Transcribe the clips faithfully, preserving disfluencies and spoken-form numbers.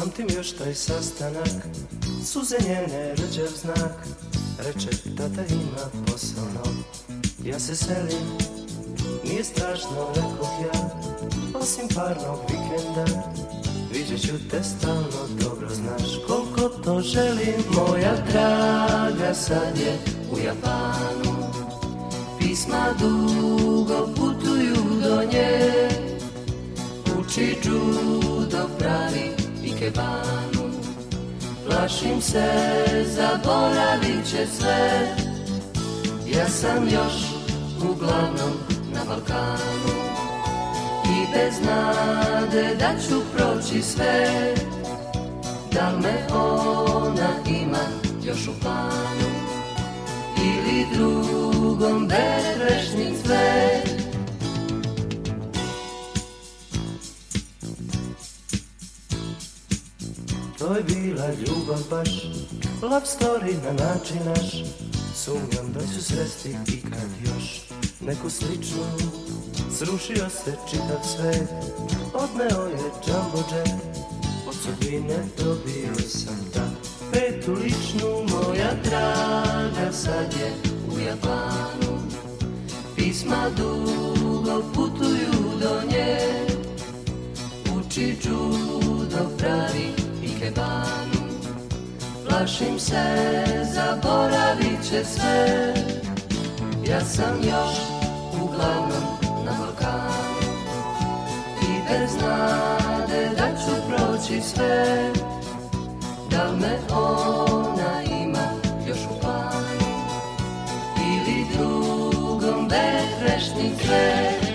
Pamtim još taj sastanak, suze njene rđav znak. Reče, tata ima posao nov, ja se selim, nije strašno, rekoh ja, osim parnog vikenda. Vidjet ću te stalno, dobro znaš koliko to želim. Moja draga sad je u Japanu, pisma dugo putuju do nje. Uči judo, pravi ikebanu, plašim se, zaboravit će sve. Ja sam još uglavnom na Balkanu i bez nade da ću proći sve. Da li me ona ima još u planu ili drugom bezgrešni cvet? To je bila ljubav baš, love story na način naš. Sumnjam da ću sresti ikad još neku sličnu. Srušio se čitav svet, odneo je Jumbo Jet. Od sudbine dobio sam ta petu ličnu. Moja draga sad je u Japanu, pisma dugo putuju do nje. Uči judo, pravi ikebanu, plašim se, zaboravit će sve. Ja sam još uglavnom na Balkanu i bez nade da ću proći sve. Da li me ona ima još u planu ili drugom bezgrešni cvet?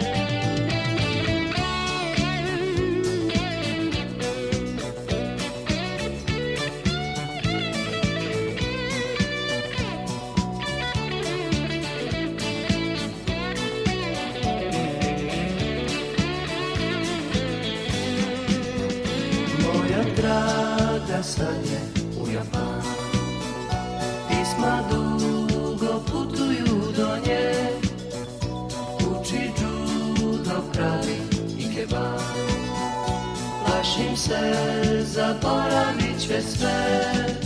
Draga sad je u Japanu, pisma dugo putuju do nje. Uči judo, pravi ikebanu, plašim se, zaboravit će sve.